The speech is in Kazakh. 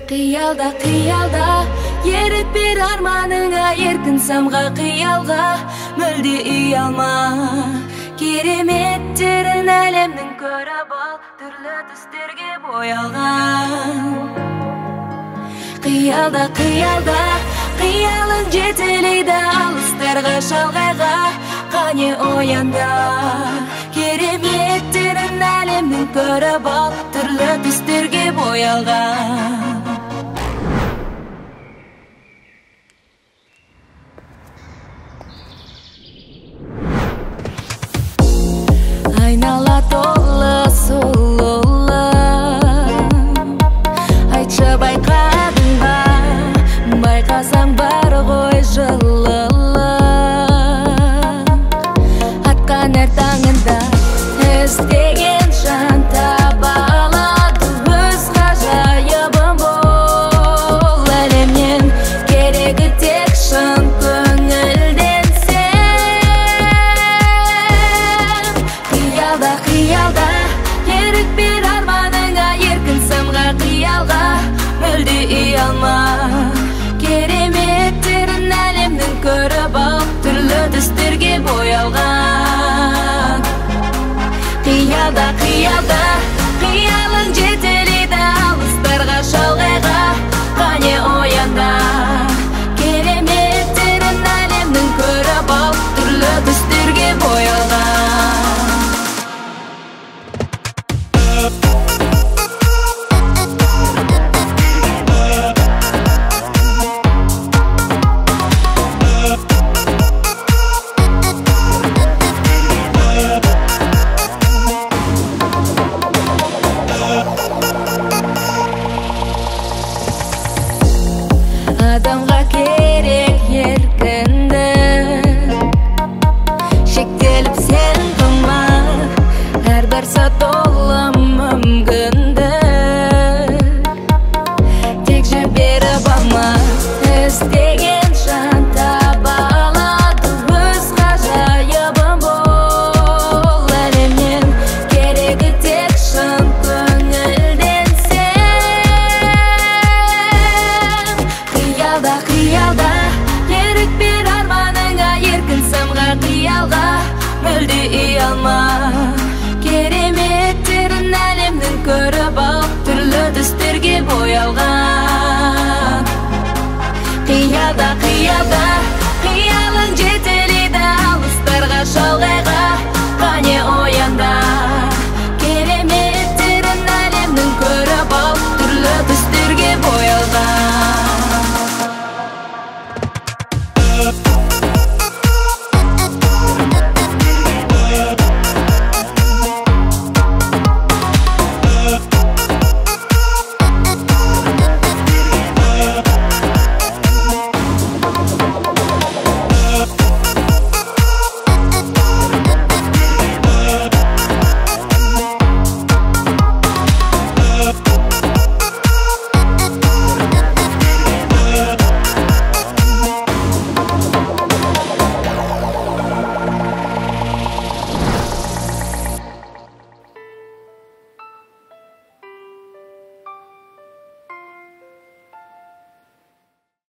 Қиялда ерік бер арманыңа, еркін самға қиялға мүлде ұялма. Кереметтерін әлемнің көріп ал, түрлі түстерге боялған. Қиялда қиялың жетелейді алыстарға, шалғайға, қане оянда. Кереметтерін әлемнің көріп ал, түрлі түстерге боялған. Айнала толы сұлулық, айтшы байқадың ба, байқасаң бар ғой жылылық. Атқан әр таңында іздеген жан таба алады, өз ғажайыбым бол. Әлемнен керегі тек шын көңілден сен. Қиялда ерік бер арманыңа, еркін самға қиялға мүлде ұялма. Кереметтерін әлемнің көріп ал, түрлі түстерге боялған. Қиялда қиялың жетелейді алыстарға, шалғайға, қане оянда. Кереметтерін әлемнің көріп ал, түрлі түстерге боялған. Адамға керек еркіндік, шектеліп сен қылма, әрбір сәт толы мүмкіндік. Тек жіберіп алма, іздеген жан таба алады, өз ғажайыбым бол. Әлемнен керегі тек шын көңілден сен. Қиялда ерік бер арманыңа, еркін самға қиялға мүлде ұялма. Кереметтерін әлемнің көріп ал, түрлі түстерге боялған. Қиялда